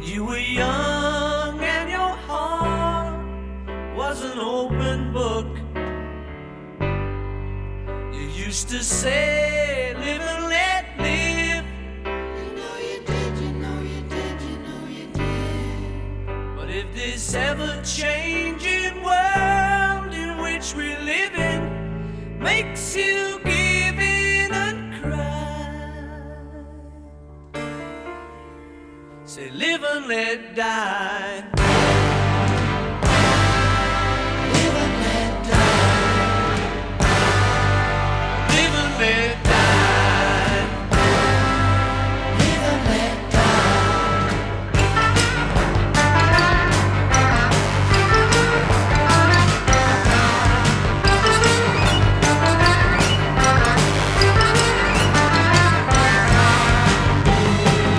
You were young and your heart was an open book. You used to say, live and let live. You know you did, you know you did, you know you did. But if this ever-changing world in which we live in makes you give in and cry, say live and let die.